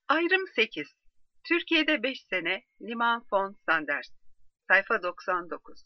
Ayrım 8. Türkiye'de 5 sene Liman von Sanders. Sayfa 99.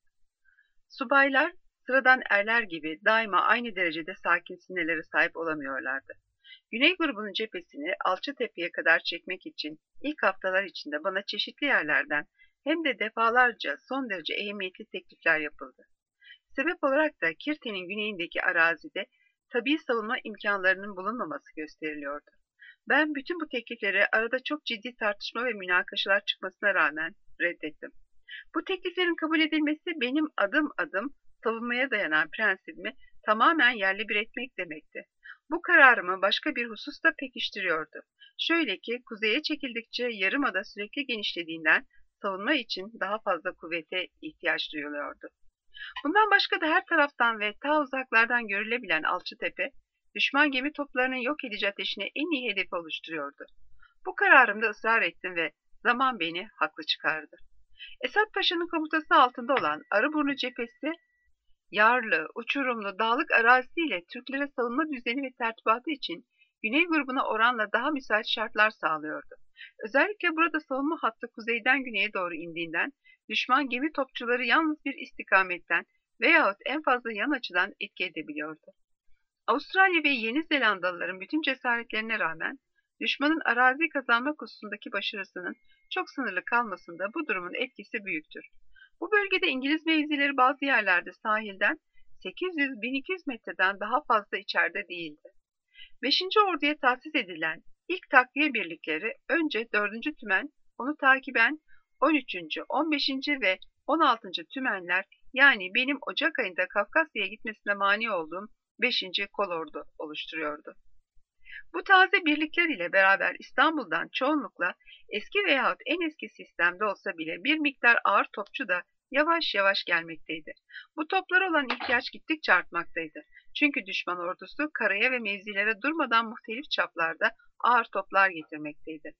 Subaylar, sıradan erler gibi daima aynı derecede sakin sinirlere sahip olamıyorlardı. Güney grubunun cephesini Alçıtepe'ye kadar çekmek için ilk haftalar içinde bana çeşitli yerlerden hem de defalarca son derece ehemmiyetli teklifler yapıldı. Sebep olarak da Kirte'nin güneyindeki arazide tabii savunma imkanlarının bulunmaması gösteriliyordu. Ben bütün bu teklifleri arada çok ciddi tartışma ve münakaşalar çıkmasına rağmen reddettim. Bu tekliflerin kabul edilmesi benim adım adım savunmaya dayanan prensibimi tamamen yerle bir etmek demekti. Bu kararımı başka bir husus da pekiştiriyordu. Şöyle ki kuzeye çekildikçe yarımada sürekli genişlediğinden savunma için daha fazla kuvvete ihtiyaç duyuluyordu. Bundan başka da her taraftan ve ta uzaklardan görülebilen Alçıtepe, düşman gemi toplarının yok edici ateşine en iyi hedefi oluşturuyordu. Bu kararımda ısrar ettim ve zaman beni haklı çıkardı. Esat Paşa'nın komutası altında olan Arıburnu cephesi, yarlı, uçurumlu, dağlık arazisiyle Türklere savunma düzeni ve tertibatı için Güney grubuna oranla daha müsait şartlar sağlıyordu. Özellikle burada savunma hattı kuzeyden güneye doğru indiğinden düşman gemi topçuları yalnız bir istikametten veyahut en fazla yan açıdan etki edebiliyordu. Avustralya ve Yeni Zelandalıların bütün cesaretlerine rağmen düşmanın arazi kazanmak hususundaki başarısının çok sınırlı kalmasında bu durumun etkisi büyüktür. Bu bölgede İngiliz mevzileri bazı yerlerde sahilden 800-1200 metreden daha fazla içeride değildi. 5. Orduya tahsis edilen ilk takviye birlikleri önce 4. Tümen, onu takiben 13., 15. ve 16. Tümenler, yani benim Ocak ayında Kafkasya'ya gitmesine mani olduğum 5. Kolordu oluşturuyordu. Bu taze birlikler ile beraber İstanbul'dan çoğunlukla eski veyahut en eski sistemde olsa bile bir miktar ağır topçu da yavaş yavaş gelmekteydi. Bu toplara olan ihtiyaç gittikçe artmaktaydı. Çünkü düşman ordusu karaya ve mevzilere durmadan muhtelif çaplarda ağır toplar getirmekteydi.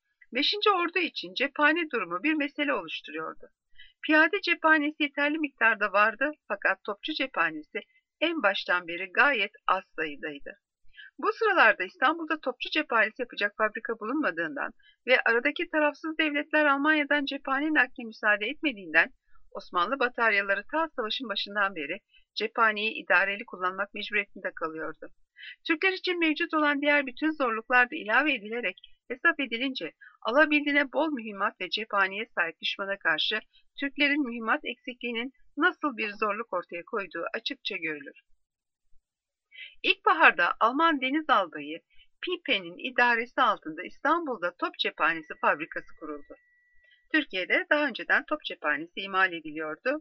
5. Ordu için cephane durumu bir mesele oluşturuyordu. Piyade cephanesi yeterli miktarda vardı fakat topçu cephanesi en baştan beri gayet az sayıdaydı. Bu sıralarda İstanbul'da topçu cephanesi yapacak fabrika bulunmadığından ve aradaki tarafsız devletler Almanya'dan cephane nakline müsaade etmediğinden Osmanlı bataryaları ta savaşın başından beri cephaneyi idareli kullanmak mecburiyetinde kalıyordu. Türkler için mevcut olan diğer bütün zorluklar da ilave edilerek hesap edilince alabildiğine bol mühimmat ve cephaneye sahip düşmana karşı Türklerin mühimmat eksikliğinin nasıl bir zorluk ortaya koyduğu açıkça görülür. İlkbaharda Alman deniz albayı Pipe'nin idaresi altında İstanbul'da top cephanesi fabrikası kuruldu. Türkiye'de daha önceden top cephanesi imal ediliyordu.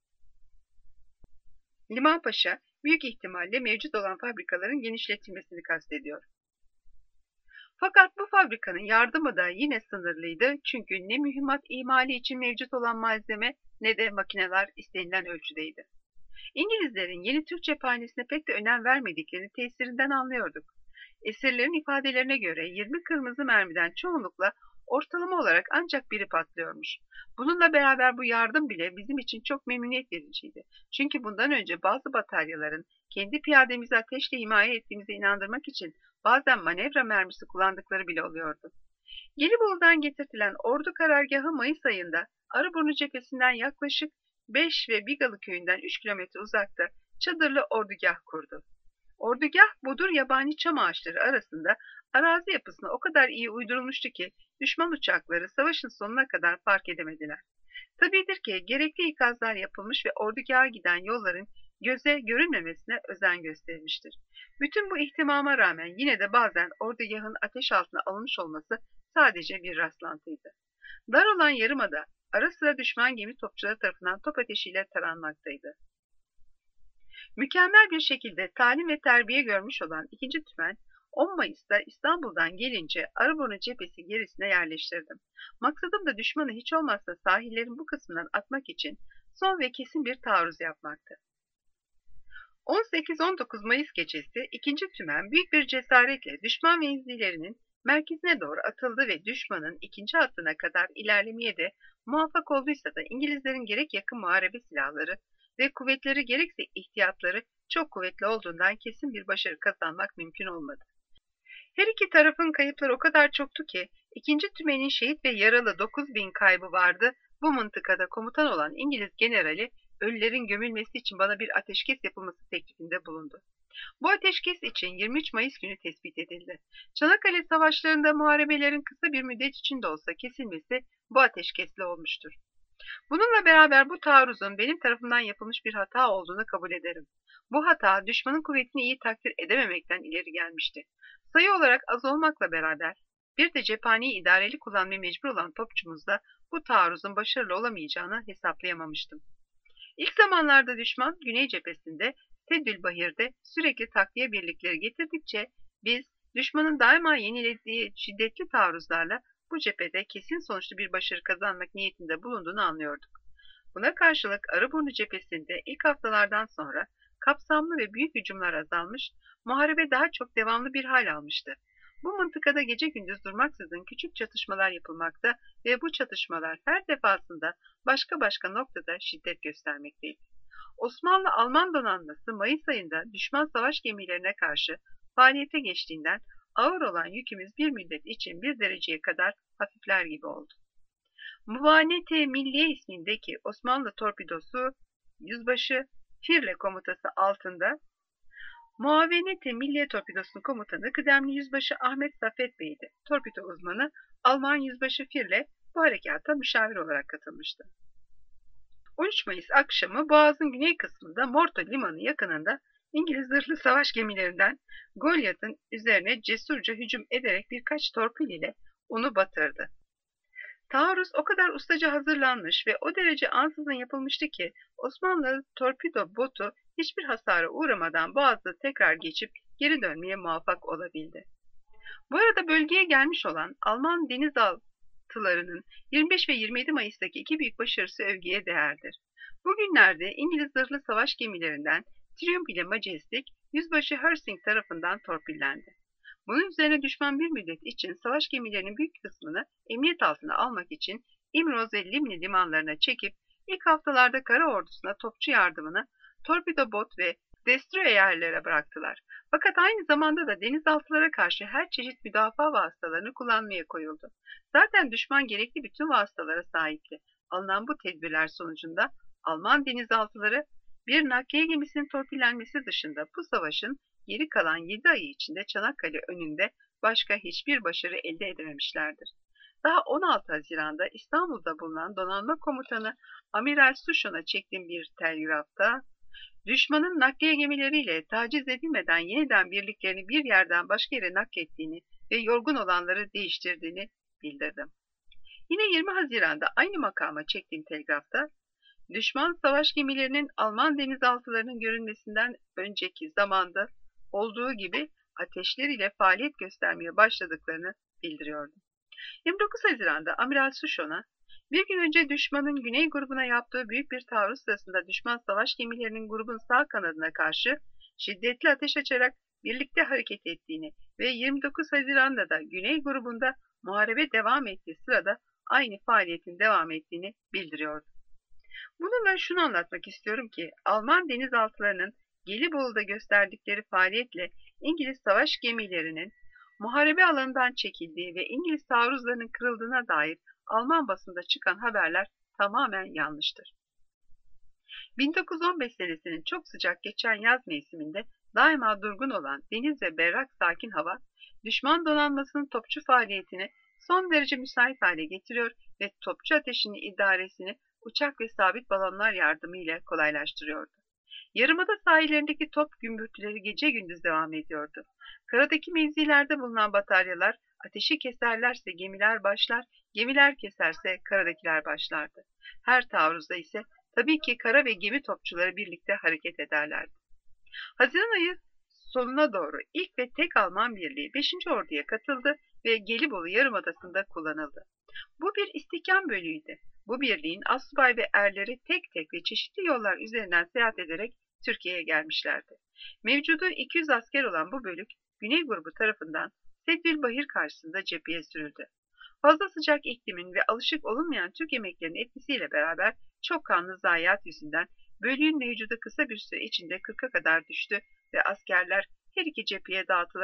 Limanpaşa büyük ihtimalle mevcut olan fabrikaların genişletilmesini kastediyor. Fakat bu fabrikanın yardımı da yine sınırlıydı çünkü ne mühimmat imali için mevcut olan malzeme ne de makineler istenilen ölçüdeydi. İngilizlerin yeni Türk cephanesine pek de önem vermediklerini tesirinden anlıyorduk. Esirlerin ifadelerine göre 20 kırmızı mermiden çoğunlukla ortalama olarak ancak biri patlıyormuş. Bununla beraber bu yardım bile bizim için çok memnuniyet vericiydi. Çünkü bundan önce bazı bataryaların kendi piyademizi ateşle himaye ettiğimize inandırmak için bazen manevra mermisi kullandıkları bile oluyordu. Gelibolu'dan getirtilen ordu karargahı Mayıs ayında Arıburnu cephesinden yaklaşık 5 ve Bigalı köyünden 3 kilometre uzakta çadırlı ordugah kurdu. Ordugah bodur yabani çam ağaçları arasında arazi yapısına o kadar iyi uydurulmuştu ki düşman uçakları savaşın sonuna kadar fark edemediler. Tabidir ki gerekli ikazlar yapılmış ve ordugaha giden yolların göze görünmemesine özen gösterilmiştir. Bütün bu ihtimama rağmen yine de bazen ordugahın ateş altına alınmış olması sadece bir rastlantıydı. Dar olan yarımada ara sıra düşman gemi topçuları tarafından top ateşiyle taranmaktaydı. Mükemmel bir şekilde talim ve terbiye görmüş olan 2. Tümen, 10 Mayıs'ta İstanbul'dan gelince Arıburnu cephesi gerisine yerleştirdim. Maksadım da düşmanı hiç olmazsa sahillerin bu kısmından atmak için son ve kesin bir taarruz yapmaktı. 18-19 Mayıs gecesi 2. Tümen büyük bir cesaretle düşman mevzilerinin merkezine doğru atıldı ve düşmanın 2. hattına kadar ilerlemeye de muvaffak olduysa da İngilizlerin gerek yakın muharebe silahları ve kuvvetleri gerekse ihtiyatları çok kuvvetli olduğundan kesin bir başarı kazanmak mümkün olmadı. Her iki tarafın kayıpları o kadar çoktu ki ikinci tümenin şehit ve yaralı 9.000 kaybı vardı. Bu mıntıkada komutan olan İngiliz generali ölülerin gömülmesi için bana bir ateşkes yapılması teklifinde bulundu. Bu ateşkes için 23 Mayıs günü tespit edildi. Çanakkale savaşlarında muharebelerin kısa bir müddet içinde olsa kesilmesi bu ateşkesle olmuştur. Bununla beraber bu taarruzun benim tarafımdan yapılmış bir hata olduğunu kabul ederim. Bu hata düşmanın kuvvetini iyi takdir edememekten ileri gelmişti. Sayı olarak az olmakla beraber bir de cephaneyi idareli kullanmaya mecbur olan topçumuzda bu taarruzun başarılı olamayacağını hesaplayamamıştım. İlk zamanlarda düşman Güney cephesinde Tedbilbahir'de sürekli takviye birlikleri getirdikçe biz düşmanın daima yenilediği şiddetli taarruzlarla bu cephede kesin sonuçlu bir başarı kazanmak niyetinde bulunduğunu anlıyorduk. Buna karşılık Arıburnu cephesinde ilk haftalardan sonra kapsamlı ve büyük hücumlar azalmış, muharebe daha çok devamlı bir hal almıştı. Bu mıntıkada gece gündüz durmaksızın küçük çatışmalar yapılmakta ve bu çatışmalar her defasında başka noktada şiddet göstermekteydi. Osmanlı-Alman donanması Mayıs ayında düşman savaş gemilerine karşı faaliyete geçtiğinden ağır olan yükümüz bir müddet için bir dereceye kadar hafifler gibi oldu. Muvanete Milliye ismindeki Osmanlı torpidosu Yüzbaşı Firle komutası altında Muavenete Milliye Torpidosu'nun komutanı kıdemli Yüzbaşı Ahmet Saffet Bey'di. Torpido uzmanı Alman Yüzbaşı Firle bu harekata müşavir olarak katılmıştı. 13 Mayıs akşamı Boğaz'ın güney kısmında Morto Limanı yakınında İngiliz zırhlı savaş gemilerinden Goliath'ın üzerine cesurca hücum ederek birkaç torpil ile onu batırdı. Taarruz o kadar ustaca hazırlanmış ve o derece ansızın yapılmıştı ki Osmanlı torpido botu hiçbir hasara uğramadan Boğaz'ı tekrar geçip geri dönmeye muvaffak olabildi. Bu arada bölgeye gelmiş olan Alman denizaltılarının 25 ve 27 Mayıs'taki iki büyük başarısı övgüye değerdir. Bugünlerde İngiliz zırhlı savaş gemilerinden Triumph ile Majestic, Yüzbaşı Hersing tarafından torpillendi. Bunun üzerine düşman bir müddet için savaş gemilerinin büyük kısmını emniyet altına almak için İmroz ve Limni limanlarına çekip ilk haftalarda kara ordusuna topçu yardımını torpido bot ve destroyerlere bıraktılar. Fakat aynı zamanda da denizaltılara karşı her çeşit müdafaa vasıtalarını kullanmaya koyuldu. Zaten düşman gerekli bütün vasıtalara sahipti. Alınan bu tedbirler sonucunda Alman denizaltıları bir nakliye gemisinin torpillenmesi dışında bu savaşın geri kalan 7 ayı içinde Çanakkale önünde başka hiçbir başarı elde edememişlerdir. Daha 16 Haziran'da İstanbul'da bulunan donanma komutanı Amiral Sushon'a çektiğim bir telgrafta düşmanın nakliye gemileriyle taciz edilmeden yeniden birliklerini bir yerden başka yere naklettiğini ve yorgun olanları değiştirdiğini bildirdim. Yine 20 Haziran'da aynı makama çektiğim telgrafta düşman savaş gemilerinin Alman denizaltılarının görünmesinden önceki zamanda olduğu gibi ateşleriyle faaliyet göstermeye başladıklarını bildiriyordu. 29 Haziran'da Amiral Sushon'a bir gün önce düşmanın güney grubuna yaptığı büyük bir taarruz sırasında düşman savaş gemilerinin grubun sağ kanadına karşı şiddetli ateş açarak birlikte hareket ettiğini ve 29 Haziran'da da güney grubunda muharebe devam ettiği sırada aynı faaliyetin devam ettiğini bildiriyordu. Bununla şunu anlatmak istiyorum ki Alman denizaltılarının Gelibolu'da gösterdikleri faaliyetle İngiliz savaş gemilerinin muharebe alanından çekildiği ve İngiliz taarruzlarının kırıldığına dair Alman basında çıkan haberler tamamen yanlıştır. 1915 senesinin çok sıcak geçen yaz mevsiminde daima durgun olan deniz ve berrak sakin hava, düşman donanmasının topçu faaliyetini son derece müsait hale getiriyor ve topçu ateşinin idaresini uçak ve sabit balonlar yardımıyla kolaylaştırıyordu. Yarımada sahillerindeki top gümbürtüleri gece gündüz devam ediyordu. Karadaki mevzilerde bulunan bataryalar ateşi keserlerse gemiler başlar, gemiler keserse karadakiler başlardı. Her taarruzda ise tabii ki kara ve gemi topçuları birlikte hareket ederlerdi. Haziran ayı sonuna doğru ilk ve tek Alman birliği 5. Ordu'ya katıldı ve Gelibolu Yarımadası'nda kullanıldı. Bu bir istihkam bölüğüydü. Bu birliğin asubay ve erleri tek tek ve çeşitli yollar üzerinden seyahat ederek Türkiye'ye gelmişlerdi. Mevcudu 200 asker olan bu bölük Güney grubu tarafından Tedbilbahir karşısında cepheye sürüldü. Fazla sıcak iklimin ve alışık olunmayan Türk yemeklerinin etkisiyle beraber çok kanlı zayiat yüzünden bölüğün mevcudu kısa bir süre içinde 40'a kadar düştü ve askerler her iki cepheye dağıtılarak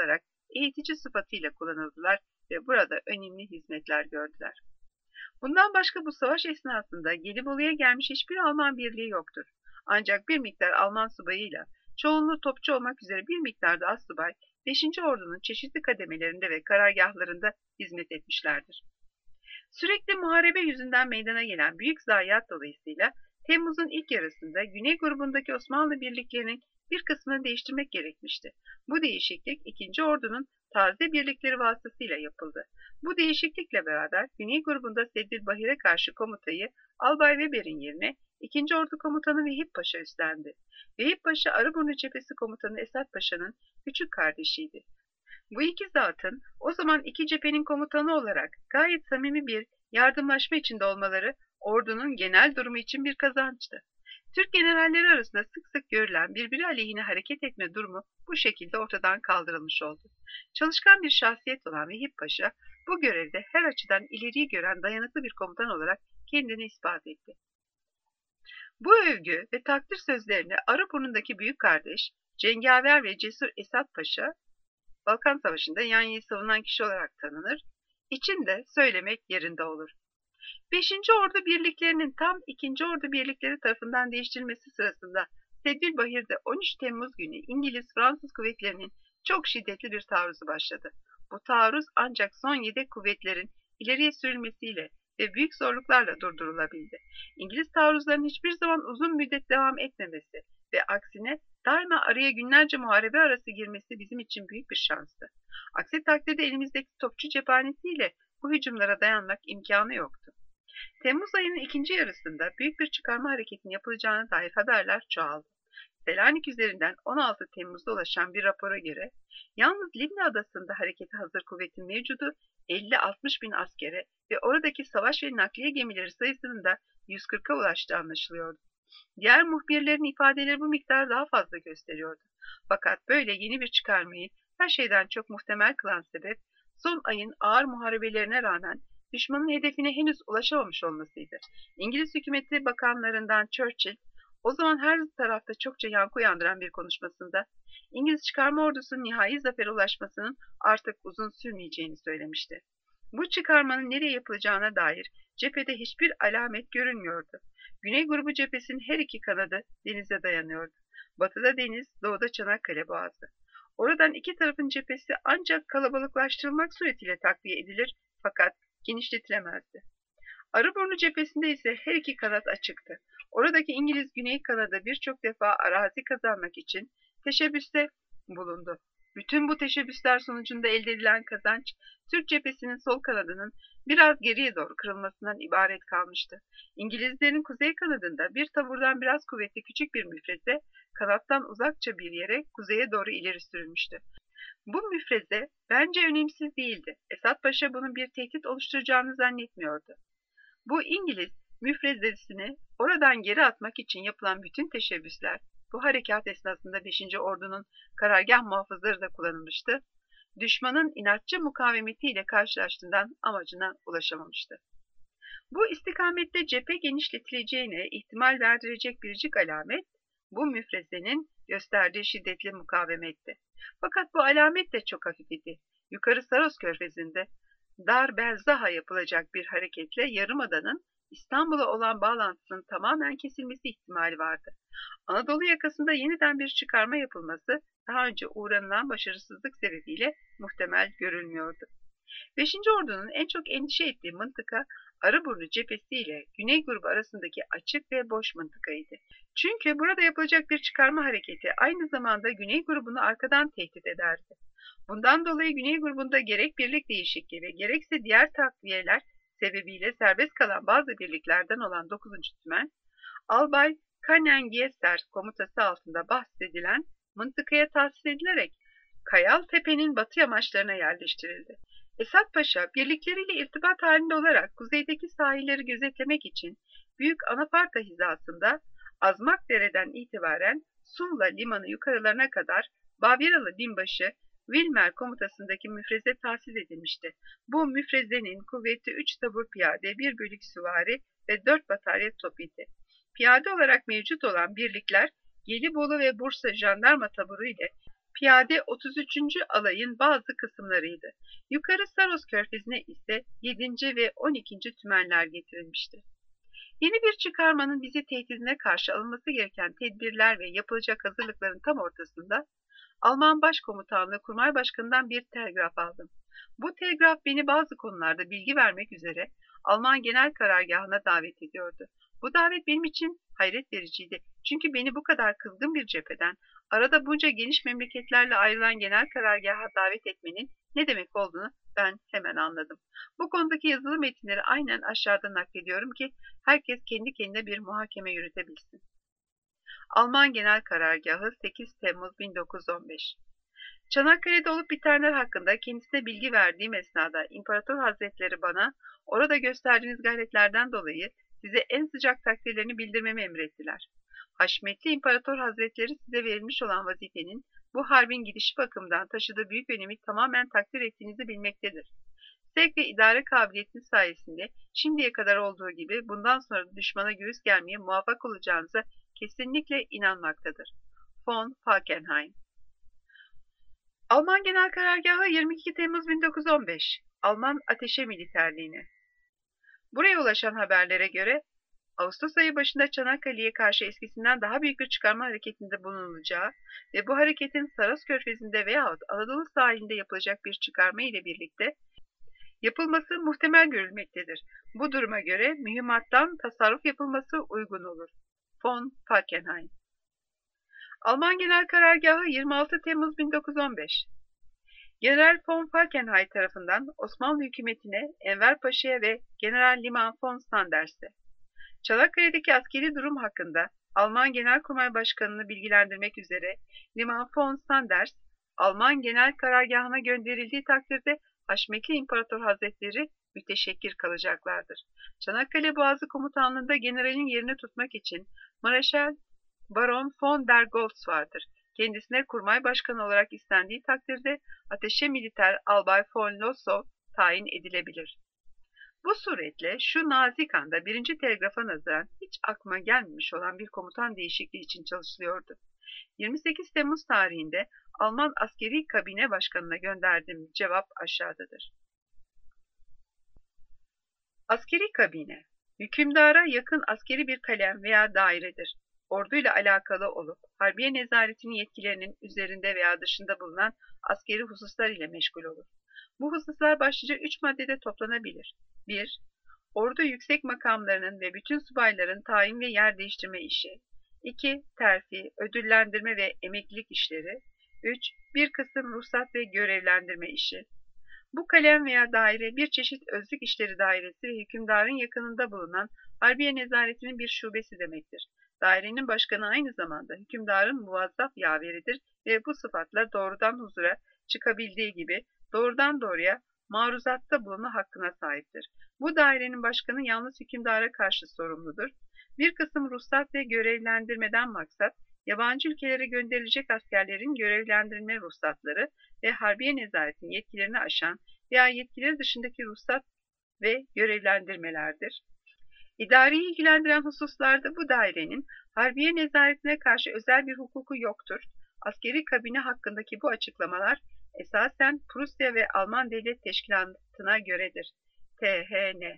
eğitici sıfatıyla kullanıldılar ve burada önemli hizmetler gördüler. Bundan başka bu savaş esnasında Gelibolu'ya gelmiş hiçbir Alman birliği yoktur. Ancak bir miktar Alman subayıyla, çoğunluğu topçu olmak üzere bir miktar da astsubay, 5. Ordu'nun çeşitli kademelerinde ve karargahlarında hizmet etmişlerdir. Sürekli muharebe yüzünden meydana gelen büyük zayiat dolayısıyla Temmuz'un ilk yarısında Güney grubundaki Osmanlı birliklerinin bir kısmını değiştirmek gerekmişti. Bu değişiklik 2. Ordu'nun taze birlikleri vasıtasıyla yapıldı. Bu değişiklikle beraber Güney grubunda Seddil Bahir'e karşı komutayı Albay Weber'in yerine 2. Ordu Komutanı Vehip Paşa üstlendi. Vehip Paşa Arıburnu Cephesi Komutanı Esat Paşa'nın küçük kardeşiydi. Bu iki zatın o zaman iki cephenin komutanı olarak gayet samimi bir yardımlaşma içinde olmaları ordunun genel durumu için bir kazançtı. Türk generalleri arasında sık sık görülen birbiri aleyhine hareket etme durumu bu şekilde ortadan kaldırılmış oldu. Çalışkan bir şahsiyet olan Vehip Paşa bu görevde her açıdan ileriyi gören dayanıklı bir komutan olarak kendini ispat etti. Bu övgü ve takdir sözlerini Arıburnu'ndaki büyük kardeş, cengaver ve cesur Esat Paşa, Balkan Savaşı'nda Yanya'yı savunan kişi olarak tanınır, için de söylemek yerinde olur. 5. Ordu birliklerinin tam 2. Ordu birlikleri tarafından değiştirilmesi sırasında Seddil Bahir'de 13 Temmuz günü İngiliz-Fransız kuvvetlerinin çok şiddetli bir taarruzu başladı. Bu taarruz ancak son yedek kuvvetlerin ileriye sürülmesiyle ve büyük zorluklarla durdurulabildi. İngiliz taarruzlarının hiçbir zaman uzun müddet devam etmemesi ve aksine daima araya günlerce muharebe arası girmesi bizim için büyük bir şanstı. Aksi takdirde elimizdeki topçu cephanesiyle bu hücumlara dayanmak imkanı yoktu. Temmuz ayının ikinci yarısında büyük bir çıkarma hareketinin yapılacağına dair haberler çoğaldı. Selanik üzerinden 16 Temmuz'da ulaşan bir rapora göre yalnız Libya adasında harekete hazır kuvvetin mevcudu 50-60 bin askere ve oradaki savaş ve nakliye gemileri sayısının da 140'a ulaştığı anlaşılıyordu. Diğer muhbirlerin ifadeleri bu miktarı daha fazla gösteriyordu. Fakat böyle yeni bir çıkarmayı her şeyden çok muhtemel kılan sebep son ayın ağır muharebelerine rağmen düşmanın hedefine henüz ulaşamamış olmasıydı. İngiliz hükümeti bakanlarından Churchill, o zaman her tarafta çokça yankı uyandıran bir konuşmasında İngiliz çıkarma ordusunun nihai zafere ulaşmasının artık uzun sürmeyeceğini söylemişti. Bu çıkarmanın nereye yapılacağına dair cephede hiçbir alamet görünmüyordu. Güney grubu cephesinin her iki kanadı denize dayanıyordu. Batıda deniz, doğuda Çanakkale Boğazı. Oradan iki tarafın cephesi ancak kalabalıklaştırılmak suretiyle takviye edilir fakat genişletilemezdi. Arıburnu cephesinde ise her iki kanat açıktı. Oradaki İngiliz Güney kanadı birçok defa arazi kazanmak için teşebbüste bulundu. Bütün bu teşebbüsler sonucunda elde edilen kazanç, Türk cephesinin sol kanadının biraz geriye doğru kırılmasından ibaret kalmıştı. İngilizlerin kuzey kanadında bir taburdan biraz kuvvetli küçük bir müfreze, kanattan uzakça bir yere kuzeye doğru ileri sürülmüştü. Bu müfreze bence önemsiz değildi. Esat Paşa bunun bir tehdit oluşturacağını zannetmiyordu. Bu İngiliz müfrezesini oradan geri atmak için yapılan bütün teşebbüsler, bu harekat esnasında 5. Ordu'nun karargah muhafızları da kullanılmıştı. Düşmanın inatçı mukavemetiyle karşılaştığından amacına ulaşamamıştı. Bu istikamette cephe genişletileceğine ihtimal verdirecek biricik alamet, bu müfrezenin gösterdiği şiddetli mukavemetti. Fakat bu alamet de çok hafif idi. Yukarı Saros Körfezi'nde Dar Belzaha yapılacak bir hareketle Yarımada'nın İstanbul'a olan bağlantısının tamamen kesilmesi ihtimali vardı. Anadolu yakasında yeniden bir çıkarma yapılması daha önce uğranılan başarısızlık sebebiyle muhtemel görülmüyordu. 5. Ordu'nun en çok endişe ettiği mıntıka Arıburnu cephesi ile Güney grubu arasındaki açık ve boş mıntıkaydı. Çünkü burada yapılacak bir çıkarma hareketi aynı zamanda Güney grubunu arkadan tehdit ederdi. Bundan dolayı Güney grubunda gerek birlik değişikliği ve gerekse diğer takviyeler sebebiyle serbest kalan bazı birliklerden olan 9. Tümen, Albay Kanengieser komutası altında bahsedilen mıntıkaya tahsis edilerek Kayal Tepe'nin batı yamaçlarına yerleştirildi. Esat Paşa birlikleriyle irtibat halinde olarak kuzeydeki sahilleri gözetlemek için Büyük Anafarta hizasında Azmakdere'den itibaren Suvla limanı yukarılarına kadar Bavyeralı binbaşı Wilmer komutasındaki müfreze tahsis edilmişti. Bu müfrezenin kuvveti 3 tabur piyade, 1 bölük süvari ve 4 batarya top idi. Piyade olarak mevcut olan birlikler Gelibolu ve Bursa jandarma taburu ile piyade 33. alayın bazı kısımlarıydı. Yukarı Saros Körfezi'ne ise 7. ve 12. tümenler getirilmişti. Yeni bir çıkarmanın bizi tehdidine karşı alınması gereken tedbirler ve yapılacak hazırlıkların tam ortasında Alman Başkomutanlığı Kurmay Başkanı'ndan bir telgraf aldım. Bu telgraf beni bazı konularda bilgi vermek üzere Alman Genel Karargahı'na davet ediyordu. Bu davet benim için hayret vericiydi. Çünkü beni bu kadar kızgın bir cepheden, arada bunca geniş memleketlerle ayrılan genel karargaha davet etmenin ne demek olduğunu ben hemen anladım. Bu konudaki yazılı metinleri aynen aşağıda naklediyorum ki herkes kendi kendine bir muhakeme yürütebilsin. Alman Genel Karargahı 8 Temmuz 1915. Çanakkale'de olup bitenler hakkında kendisine bilgi verdiğim esnada İmparator Hazretleri bana orada gösterdiğiniz gayretlerden dolayı size en sıcak takdirlerini bildirmemi emrettiler. Haşmetli İmparator Hazretleri size verilmiş olan vazifenin bu harbin gidişi bakımından taşıdığı büyük önemi tamamen takdir ettiğinizi bilmektedir. Sevk ve idare kabiliyetiniz sayesinde şimdiye kadar olduğu gibi bundan sonra da düşmana göğüs germeye muvaffak olacağınıza kesinlikle inanmaktadır. Von Falkenhayn. Alman Genel Karargahı 22 Temmuz 1915. Alman Ateşe Militerliğine. Buraya ulaşan haberlere göre Ağustos ayı başında Çanakkale'ye karşı eskisinden daha büyük bir çıkarma hareketinde bulunulacağı ve bu hareketin Saros Körfezi'nde veyahut Anadolu sahilinde yapılacak bir çıkarma ile birlikte yapılması muhtemel görülmektedir. Bu duruma göre mühimmattan tasarruf yapılması uygun olur. Von Falkenhayn. Alman Genel Karargahı 26 Temmuz 1915. General von Falkenhayn tarafından Osmanlı hükümetine, Enver Paşa'ya ve General Liman von Sanders'e Çanakkale'deki askeri durum hakkında Alman Genelkurmay Başkanı'nı bilgilendirmek üzere Liman von Sanders, Alman Genel Karargahı'na gönderildiği takdirde Haşmetli İmparator Hazretleri müteşekkir kalacaklardır. Çanakkale Boğazı Komutanlığı'nda generalin yerini tutmak için Mareşal Baron von der Goltz vardır. Kendisine kurmay başkanı olarak istendiği takdirde ateşe militer albay von Lossow tayin edilebilir. Bu suretle şu nazik anda birinci telgrafa nazaran hiç aklıma gelmemiş olan bir komutan değişikliği için çalışılıyordu. 28 Temmuz tarihinde Alman Askeri Kabine Başkanı'na gönderdiğim cevap aşağıdadır. Askeri kabine, hükümdara yakın askeri bir kalem veya dairedir. Orduyla alakalı olup harbiye nezaretinin yetkilerinin üzerinde veya dışında bulunan askeri hususlar ile meşgul olur. Bu hususlar başlıca 3 maddede toplanabilir. 1. Ordu yüksek makamlarının ve bütün subayların tayin ve yer değiştirme işi. 2. Terfi, ödüllendirme ve emeklilik işleri. 3. Bir kısım ruhsat ve görevlendirme işi. Bu kalem veya daire bir çeşit özlük işleri dairesi ve hükümdarın yakınında bulunan harbiye nezaretinin bir şubesi demektir. Dairenin başkanı aynı zamanda hükümdarın muvazzaf yaveridir ve bu sıfatla doğrudan huzura çıkabildiği gibi doğrudan doğruya maruzatta bulunma hakkına sahiptir. Bu dairenin başkanı yalnız hükümdara karşı sorumludur. Bir kısım ruhsat ve görevlendirmeden maksat, yabancı ülkelere gönderilecek askerlerin görevlendirme ruhsatları ve harbiye nezaretinin yetkilerini aşan veya yetkileri dışındaki ruhsat ve görevlendirmelerdir. İdareyi ilgilendiren hususlarda bu dairenin harbiye nezaretine karşı özel bir hukuku yoktur. Askeri kabine hakkındaki bu açıklamalar esasen Prusya ve Alman Devlet Teşkilatı'na göredir. THN.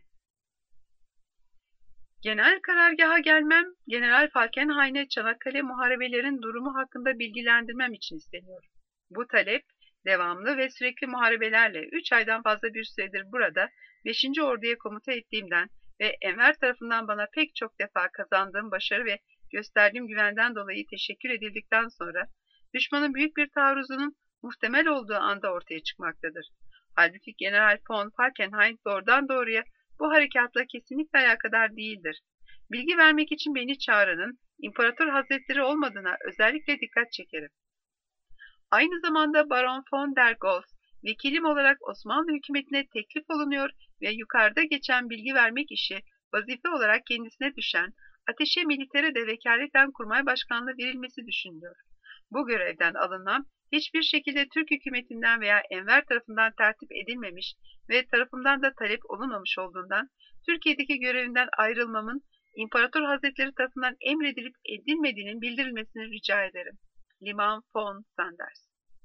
Genel karargaha gelmem, General Falkenhayn'e Çanakkale muharebelerin durumu hakkında bilgilendirmem için isteniyor. Bu talep, devamlı ve sürekli muharebelerle 3 aydan fazla bir süredir burada 5. Ordu'ya komuta ettiğimden ve Enver tarafından bana pek çok defa kazandığım başarı ve gösterdiğim güvenden dolayı teşekkür edildikten sonra düşmanın büyük bir taarruzunun muhtemel olduğu anda ortaya çıkmaktadır. Halbuki General von Falkenhayn doğrudan doğruya bu harekatla kesinlikle alakadar değildir. Bilgi vermek için beni çağıranın İmparator Hazretleri olmadığına özellikle dikkat çekerim. Aynı zamanda Baron von der Goltz, vekilim olarak Osmanlı hükümetine teklif olunuyor ve yukarıda geçen bilgi vermek işi vazife olarak kendisine düşen ateşe militere de vekaleten kurmay başkanlığı verilmesi düşünülüyor. Bu görevden alınmam hiçbir şekilde Türk hükümetinden veya Enver tarafından tertip edilmemiş ve tarafımdan da talep olunmamış olduğundan Türkiye'deki görevimden ayrılmamın İmparator Hazretleri tarafından emredilip edilmediğinin bildirilmesini rica ederim. Liman von Sanders.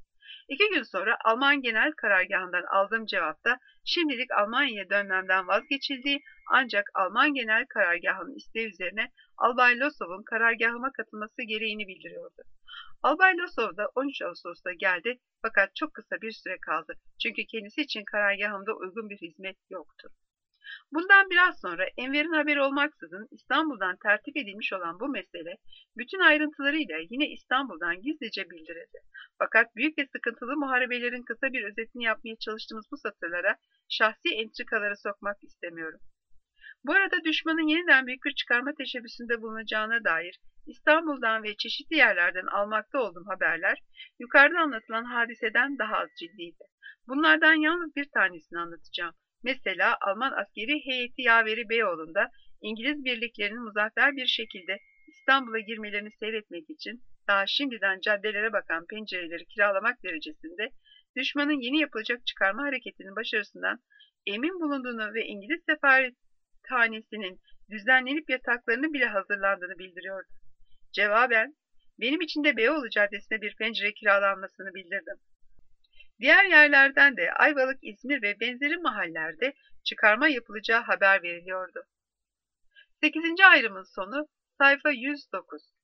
2 gün sonra Alman Genel Karargahı'ndan aldığım cevapta şimdilik Almanya'ya dönmemden vazgeçildiği ancak Alman Genel Karargahı'nın isteği üzerine Albay Losov'un karargahıma katılması gereğini bildiriyordu. Albay Losov da 13 Ağustos'ta geldi fakat çok kısa bir süre kaldı çünkü kendisi için karargahımda uygun bir hizmet yoktu. Bundan biraz sonra Enver'in haberi olmaksızın İstanbul'dan tertip edilmiş olan bu mesele bütün ayrıntılarıyla yine İstanbul'dan gizlice bildirildi. Fakat büyük ve sıkıntılı muharebelerin kısa bir özetini yapmaya çalıştığımız bu satırlara şahsi entrikalara sokmak istemiyorum. Bu arada düşmanın yeniden büyük bir çıkarma teşebbüsünde bulunacağına dair İstanbul'dan ve çeşitli yerlerden almakta olduğum haberler yukarıda anlatılan hadiseden daha az ciddiydi. Bunlardan yalnız bir tanesini anlatacağım. Mesela Alman askeri heyeti yaveri Beyoğlu'nda İngiliz birliklerinin muzaffer bir şekilde İstanbul'a girmelerini seyretmek için daha şimdiden caddelere bakan pencereleri kiralamak derecesinde düşmanın yeni yapılacak çıkarma hareketinin başarısından emin bulunduğunu ve İngiliz sefarethanesinin düzenlenip yataklarını bile hazırlandığını bildiriyordu. Cevaben, benim için de Beyoğlu Caddesi'ne bir pencere kiralanmasını bildirdim. Diğer yerlerden de Ayvalık, İzmir ve benzeri mahallerde çıkarma yapılacağı haber veriliyordu. 8. ayrımın sonu sayfa 109.